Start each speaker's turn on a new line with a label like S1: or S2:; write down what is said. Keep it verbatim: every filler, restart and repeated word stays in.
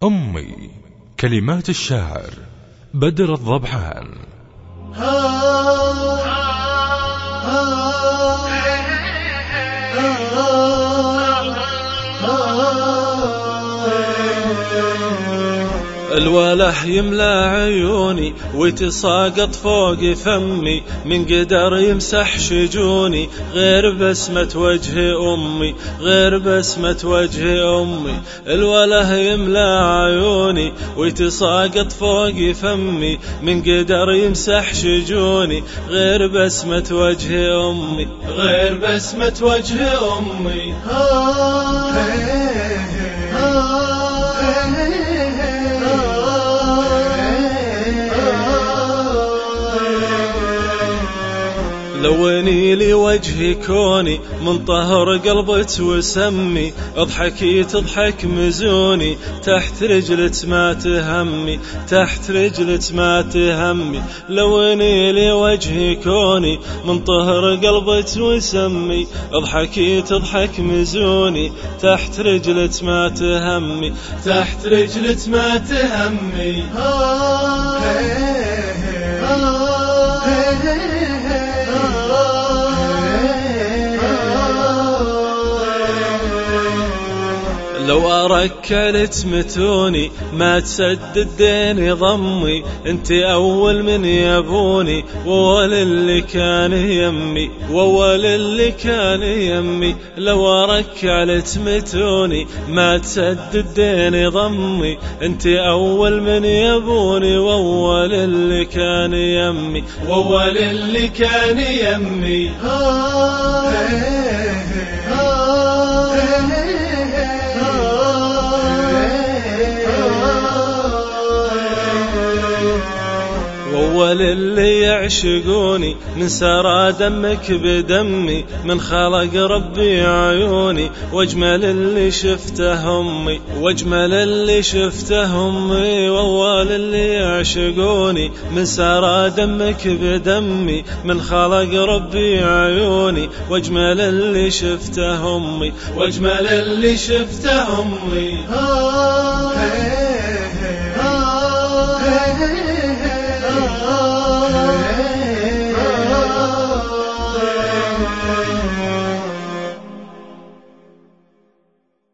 S1: أمي. كلمات الشاعر بدر الضبحان.
S2: الوله يملى عيوني ويتساقط فوق فمي، من قدر يمسح شجوني غير بسمة وجه أمي، غير بسمة وجه أمي. الوله يملى عيوني ويتساقط فوق فمي، من قدر يمسح شجوني غير بسمة وجه أمي، غير بسمة وجه أمي. لوني لي وجهي كوني من طهر قلبك وسمي، اضحكي تضحك مزوني تحت رجلك ما تهمي، تحت رجلك ما تهمي. لوني لي وجهي كوني من طهر قلبك وسمي، اضحكي تضحك مزوني تحت رجلك ما تهمي، تحت رجلك ما تهمي. لو أركل تمتوني ما تسدد ديني ضمي، انت أول من يبوني وول اللي كان يمي، وول اللي كان يمي. لو أركل تمتوني ما تسدد ديني ضمي، انت أول من يبوني وول اللي كان يمي، وول اللي كان يمي. وول اللي يعشقوني من سرى دمك بدمي، من خلق ربي عيوني واجمل اللي شفته امي، واجمل اللي شفته امي. وول اللي يعشقوني من سرى دمك بدمي، من خلق ربي عيوني واجمل اللي شفته امي، واجمل اللي شفته امي.